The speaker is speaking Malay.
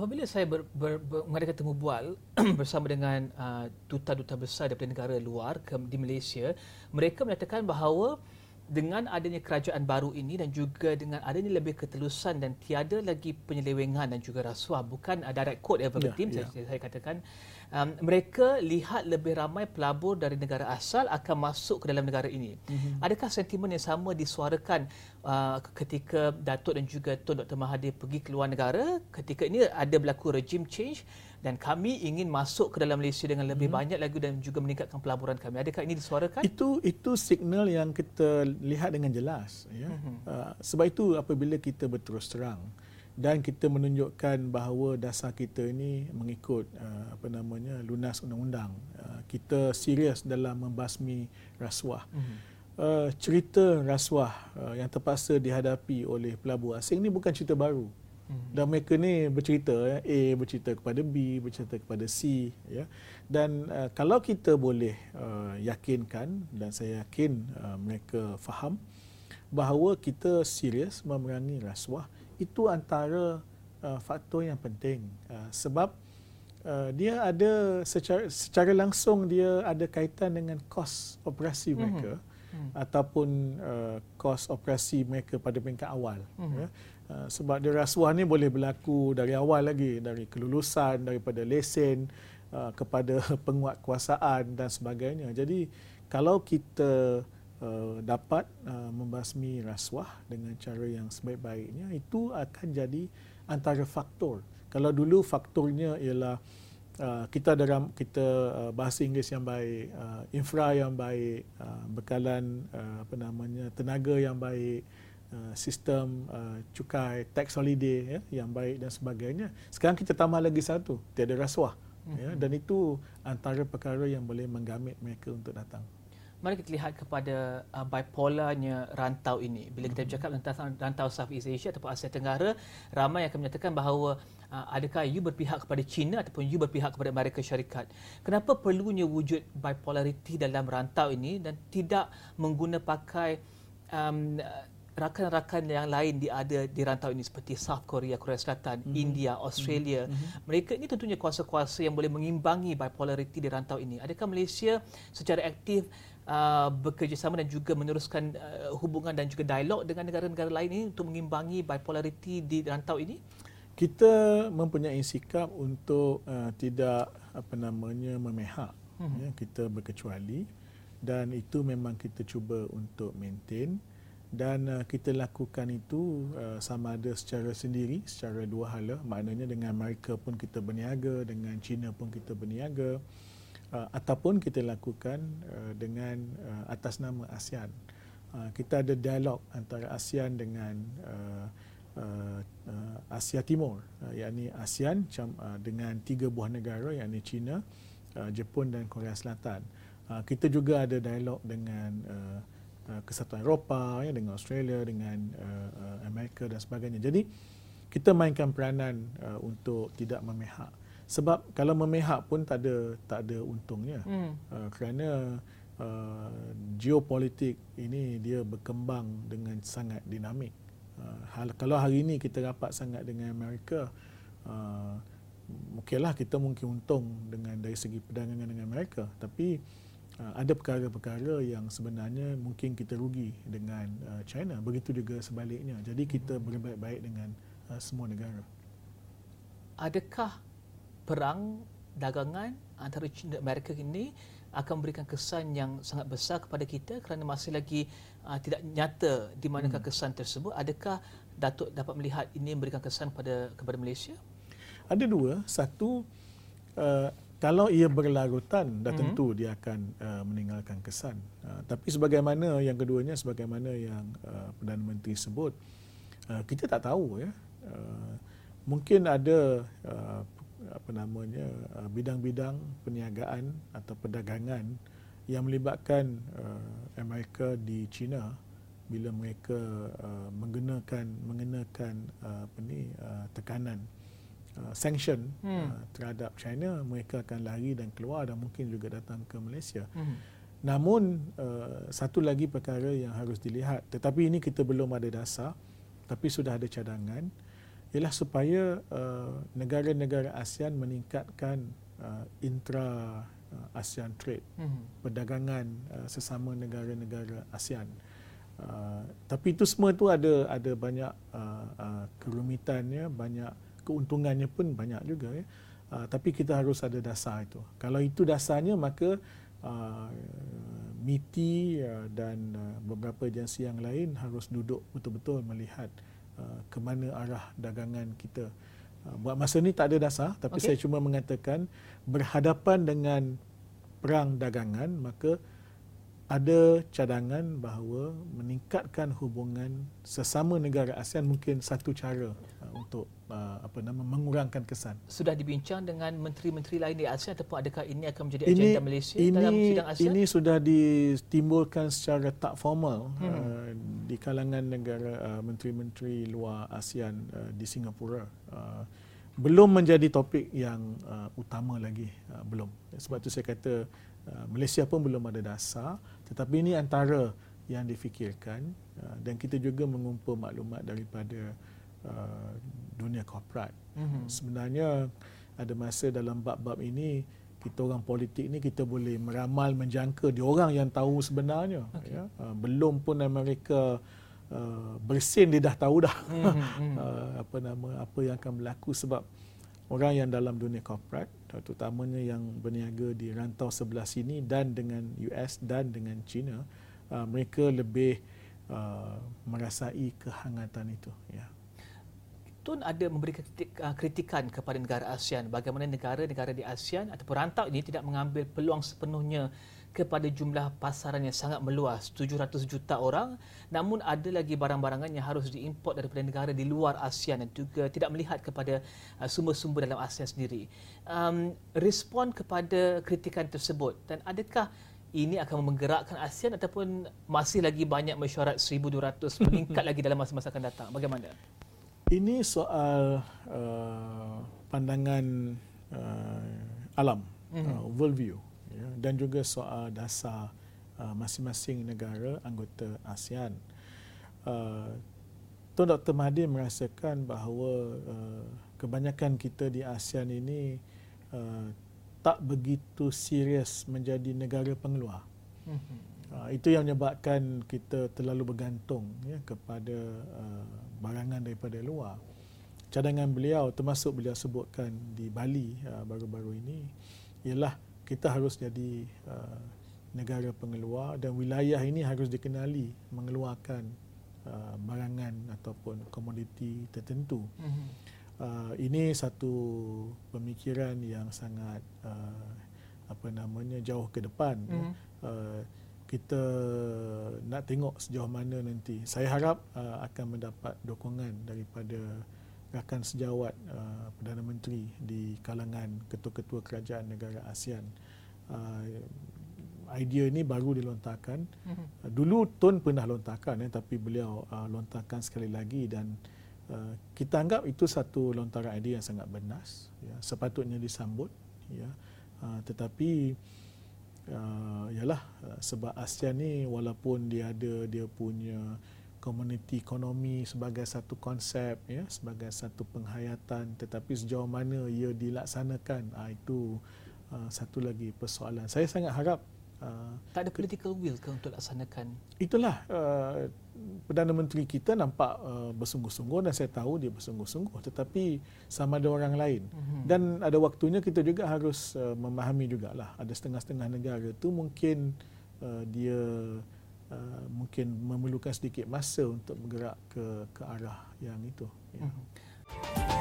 Apabila saya mengadakan temu bual bersama dengan duta-duta besar daripada negara luar di Malaysia, mereka menyatakan bahawa dengan adanya kerajaan baru ini dan juga dengan adanya lebih ketelusan dan tiada lagi penyelewengan dan juga rasuah, bukan direct quote verbatim, saya katakan, mereka lihat lebih ramai pelabur dari negara asal akan masuk ke dalam negara ini. Adakah sentimen yang sama disuarakan ketika Datuk dan juga Tun Dr. Mahathir pergi ke luar negara ketika ini ada berlaku regime change dan kami ingin masuk ke dalam Malaysia dengan lebih banyak lagi dan juga meningkatkan pelaburan kami? Adakah ini disuarakan? Itu signal yang kita lihat dengan jelas, ya. Sebab itu apabila kita berterus terang dan kita menunjukkan bahawa dasar kita ini mengikut lunas undang-undang, kita serius dalam membasmi rasuah. Cerita rasuah yang terpaksa dihadapi oleh pelabur asing ini bukan cerita baru. Dan mereka ni bercerita, A bercerita kepada B, bercerita kepada C, ya. Dan kalau kita boleh yakinkan, dan saya yakin mereka faham bahawa kita serius memerangi rasuah, itu antara faktor yang penting, sebab dia ada secara langsung dia ada kaitan dengan kos operasi mereka ataupun kos operasi mereka pada peringkat awal, ya. Sebab dia rasuah ni boleh berlaku dari awal lagi, dari kelulusan, daripada lesen kepada penguatkuasaan dan sebagainya. Jadi kalau kita dapat membasmi rasuah dengan cara yang sebaik-baiknya, itu akan jadi antara faktor. Kalau dulu faktornya ialah kita bahasa Inggeris yang baik, infra yang baik, bekalan tenaga yang baik, sistem cukai, tax holiday, ya, yang baik dan sebagainya. Sekarang kita tambah lagi satu, tiada rasuah, ya, dan itu antara perkara yang boleh menggamit mereka untuk datang. Mari kita lihat kepada bipolarnya rantau ini. Bila kita bercakap tentang rantau Southeast Asia ataupun Asia Tenggara, ramai yang akan menyatakan bahawa adakah you berpihak kepada China ataupun you berpihak kepada Amerika Syarikat. Kenapa perlunya wujud bipolariti dalam rantau ini dan tidak mengguna pakai rakan-rakan yang lain ada di rantau ini seperti South Korea, Korea Selatan, India, Australia. Mereka ini tentunya kuasa-kuasa yang boleh mengimbangi bipolariti di rantau ini. Adakah Malaysia secara aktif bekerjasama dan juga meneruskan hubungan dan juga dialog dengan negara-negara lain ini untuk mengimbangi bipolariti di rantau ini? Kita mempunyai sikap untuk tidak memihak. Ya, kita berkecuali dan itu memang kita cuba untuk maintain. Dan kita lakukan itu sama ada secara sendiri, secara dua hala, maknanya dengan Amerika pun kita berniaga, dengan China pun kita berniaga, ataupun kita lakukan dengan atas nama ASEAN. Kita ada dialog antara ASEAN dengan Asia Timur, yakni ASEAN dengan 3 buah negara, yakni China, Jepun dan Korea Selatan. Kita juga ada dialog dengan Kesatuan Eropah, ya, dengan Australia, dengan Amerika dan sebagainya. Jadi kita mainkan peranan untuk tidak memihak. Sebab kalau memihak pun tak ada untungnya. Kerana geopolitik ini dia berkembang dengan sangat dinamik. Kalau hari ini kita rapat sangat dengan Amerika, okeylah, kita mungkin untung dari segi perdagangan dengan Amerika, tapi ada perkara-perkara yang sebenarnya mungkin kita rugi dengan China. Begitu juga sebaliknya. Jadi kita berbaik-baik dengan semua negara. Adakah perang dagangan antara China dan Amerika ini akan memberikan kesan yang sangat besar kepada kita kerana masih lagi tidak nyata di manakah kesan tersebut? Adakah Datuk dapat melihat ini memberikan kesan kepada Malaysia? Ada dua. Satu, kalau ia berlarutan, dah tentu dia akan meninggalkan kesan. Tapi sebagaimana yang keduanya, sebagaimana yang Perdana Menteri sebut, kita tak tahu, ya. Mungkin ada bidang-bidang perniagaan atau perdagangan yang melibatkan Amerika di China bila mereka mengenakan tekanan sanction terhadap China, mereka akan lari dan keluar dan mungkin juga datang ke Malaysia. Namun satu lagi perkara yang harus dilihat, tetapi ini kita belum ada dasar, tapi sudah ada cadangan, ialah supaya negara-negara ASEAN meningkatkan intra ASEAN trade, perdagangan sesama negara-negara ASEAN. Tapi itu semua tu ada banyak kerumitannya, banyak keuntungannya pun banyak juga ya. Tapi kita harus ada dasar itu. Kalau itu dasarnya, maka MITI dan beberapa agensi yang lain harus duduk betul-betul melihat ke mana arah dagangan kita. Buat masa ni tak ada dasar, tapi saya cuma mengatakan berhadapan dengan perang dagangan, maka ada cadangan bahawa meningkatkan hubungan sesama negara ASEAN mungkin satu cara untuk mengurangkan kesan. Sudah dibincang dengan menteri-menteri lain di ASEAN, ataupun adakah ini akan menjadi agenda Malaysia dalam sidang ASEAN? Ini sudah ditimbulkan secara tak formal di kalangan negara menteri-menteri luar ASEAN di Singapura. Belum menjadi topik yang utama lagi, belum. Sebab itu saya kata Malaysia pun belum ada dasar, tetapi ini antara yang difikirkan, dan kita juga mengumpul maklumat daripada dunia korporat. Sebenarnya ada masa dalam bab-bab ini, kita orang politik ni kita boleh meramal, menjangka diorang yang tahu sebenarnya. Ya. Belum pun Amerika bersin, dia dah tahu dah apa yang akan berlaku, sebab orang yang dalam dunia korporat, terutamanya yang berniaga di rantau sebelah sini dan dengan US dan dengan China, mereka lebih merasai kehangatan itu. Ya. Tun ada memberi kritikan kepada negara ASEAN, bagaimana negara-negara di ASEAN ataupun rantau ini tidak mengambil peluang sepenuhnya kepada jumlah pasaran yang sangat meluas, 700 juta orang, namun ada lagi barang-barangan yang harus diimport daripada negara di luar ASEAN, dan juga tidak melihat kepada sumber-sumber dalam ASEAN sendiri. Respon kepada kritikan tersebut, dan adakah ini akan menggerakkan ASEAN ataupun masih lagi banyak mesyuarat 1,200 meningkat lagi dalam masa-masa akan datang? Bagaimana? Ini soal pandangan alam, worldview, ya, dan juga soal dasar masing-masing negara anggota ASEAN. Tuan Dr. Mahathir merasakan bahawa kebanyakan kita di ASEAN ini tak begitu serius menjadi negara pengeluar. Itu yang menyebabkan kita terlalu bergantung ya, kepada barangan daripada luar. Cadangan beliau, termasuk beliau sebutkan di Bali baru-baru ini, ialah kita harus jadi negara pengeluar, dan wilayah ini harus dikenali mengeluarkan barangan ataupun komoditi tertentu. Ini satu pemikiran yang sangat jauh ke depan. Kita nak tengok sejauh mana nanti. Saya harap akan mendapat dukungan daripada rakan sejawat Perdana Menteri di kalangan ketua-ketua kerajaan negara ASEAN. Idea ini baru dilontarkan. Dulu Tun pernah lontarkan, tapi beliau lontarkan sekali lagi, dan kita anggap itu satu lontaran idea yang sangat bernas, ya, sepatutnya disambut, ya. Tetapi sebab ASEAN ni walaupun dia punya komuniti ekonomi sebagai satu konsep, ya, sebagai satu penghayatan, tetapi sejauh mana ia dilaksanakan, itu satu lagi persoalan. Saya sangat harap tak ada political will ke untuk laksanakan? Itulah Perdana Menteri kita nampak bersungguh-sungguh, dan saya tahu dia bersungguh-sungguh, tetapi sama ada orang lain. Dan ada waktunya kita juga harus memahami jugalah, ada setengah-setengah negara tu mungkin dia mungkin memerlukan sedikit masa untuk bergerak ke arah yang itu. Ya.